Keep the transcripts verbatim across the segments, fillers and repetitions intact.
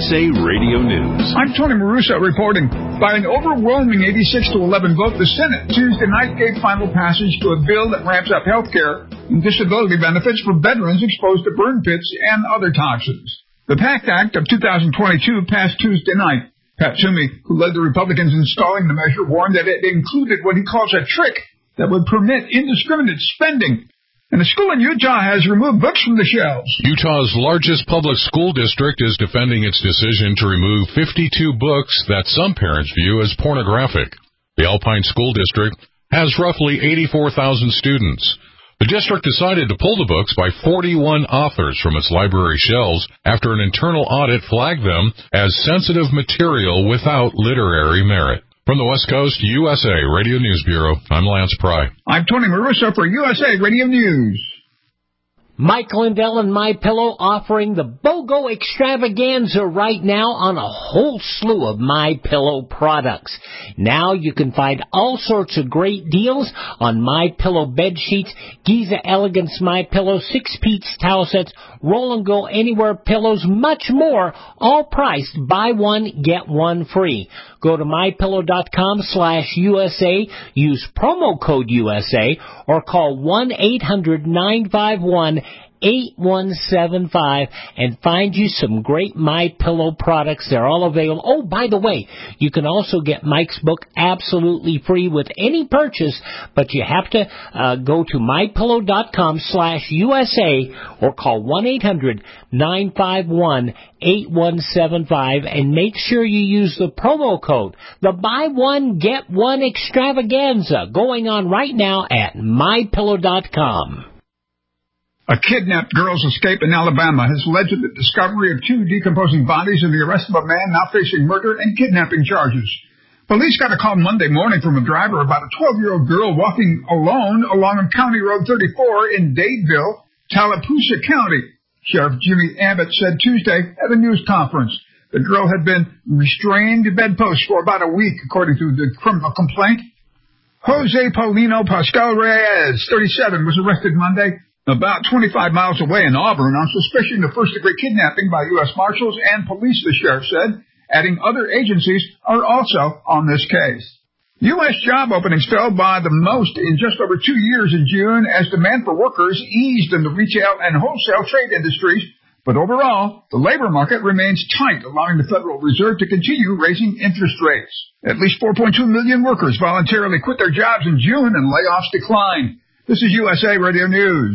S A Radio News. I'm Tony Maruso reporting. By an overwhelming eighty-six to eleven vote, the Senate Tuesday night gave final passage to a bill that ramps up health care and disability benefits for veterans exposed to burn pits and other toxins. The PACT Act of two thousand twenty-two passed Tuesday night. Pat Toomey, who led the Republicans installing the measure, warned that it included what he calls a trick that would permit indiscriminate spending. And a school in Utah has removed books from the shelves. Utah's largest public school district is defending its decision to remove fifty-two books that some parents view as pornographic. The Alpine School District has roughly eighty-four thousand students. The district decided to pull the books by forty-one authors from its library shelves after an internal audit flagged them as sensitive material without literary merit. From the West Coast, U S A Radio News Bureau, I'm Lance Pry. I'm Tony Maruso for U S A Radio News. Mike Lindell and MyPillow offering the BOGO extravaganza right now on a whole slew of MyPillow products. Now you can find all sorts of great deals on MyPillow bed sheets, Giza Elegance MyPillow, six-piece towel sets, Roll and Go Anywhere pillows, much more, all priced buy one, get one free. Go to MyPillow.com slash USA, use promo code U S A, or call one eight hundred nine five one eight one seven five and find you some great MyPillow products. They're all available. Oh, by the way, you can also get Mike's book absolutely free with any purchase, but you have to uh, go to MyPillow.com slash USA or call one eight hundred nine five one eight one seven five and make sure you use the promo code, the buy one, get one extravaganza, going on right now at My Pillow dot com. A kidnapped girl's escape in Alabama has led to the discovery of two decomposing bodies and the arrest of a man now facing murder and kidnapping charges. Police got a call Monday morning from a driver about a twelve-year-old girl walking alone along County Road thirty-four in Dadeville, Tallapoosa County. Sheriff Jimmy Abbott said Tuesday at a news conference. The girl had been restrained bedpost for about a week, according to the criminal complaint. Jose Paulino Pascal Reyes, thirty-seven, was arrested Monday about twenty-five miles away in Auburn on suspicion of first-degree kidnapping by U S Marshals and police, the sheriff said, adding other agencies are also on this case. U S job openings fell by the most in just over two years in June as demand for workers eased in the retail and wholesale trade industries. But overall, the labor market remains tight, allowing the Federal Reserve to continue raising interest rates. At least four point two million workers voluntarily quit their jobs in June and layoffs declined. This is U S A Radio News.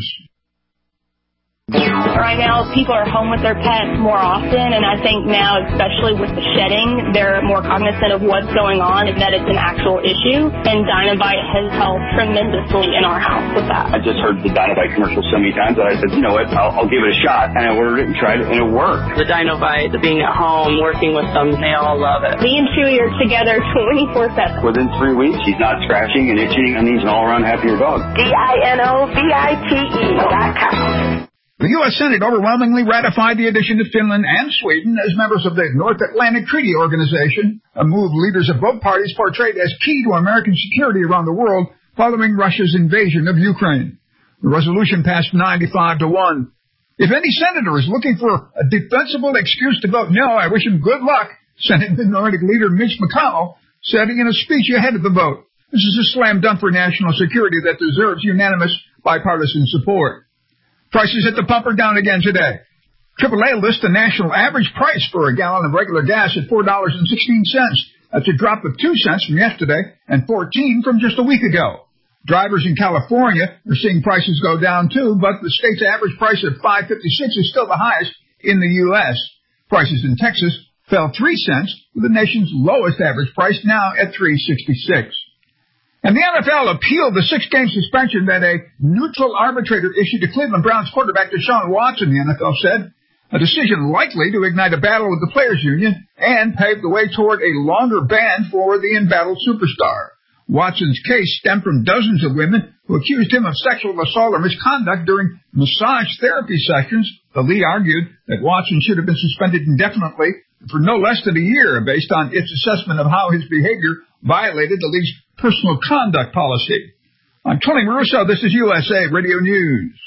Right now, people are home with their pets more often, and I think now, especially with the shedding, they're more cognizant of what's going on and that it's an actual issue, and Dynovite has helped tremendously in our house with that. I just heard the Dynovite commercial so many times that I said, you know what, I'll, I'll give it a shot, and I ordered it and tried it, and it worked. The Dynovite, the being at home, working with them, they all love it. Me and Chewy are together twenty-four seven. Within three weeks, he's not scratching and itching, and he's an all-around happier dog. D I N O V I T E dot com. The U S Senate overwhelmingly ratified the addition of Finland and Sweden as members of the North Atlantic Treaty Organization, a move leaders of both parties portrayed as key to American security around the world following Russia's invasion of Ukraine. The resolution passed ninety-five to one. If any senator is looking for a defensible excuse to vote no, I wish him good luck, Senate Minority Leader Mitch McConnell said in a speech ahead of the vote. This is a slam dunk for national security that deserves unanimous bipartisan support. Prices at the pump are down again today. triple A lists the national average price for a gallon of regular gas at four dollars and sixteen cents. That's a drop of two cents from yesterday and fourteen from just a week ago. Drivers in California are seeing prices go down too, but the state's average price of five fifty-six is still the highest in the U S. Prices in Texas fell three cents, with the nation's lowest average price now at three sixty-six. And the N F L appealed the six-game suspension that a neutral arbitrator issued to Cleveland Browns quarterback Deshaun Watson, the N F L said, a decision likely to ignite a battle with the players' union and pave the way toward a longer ban for the embattled superstar. Watson's case stemmed from dozens of women who accused him of sexual assault or misconduct during massage therapy sessions. The league argued that Watson should have been suspended indefinitely for no less than a year based on its assessment of how his behavior violated the league's personal conduct policy. I'm Tony Maruso. This is U S A Radio News.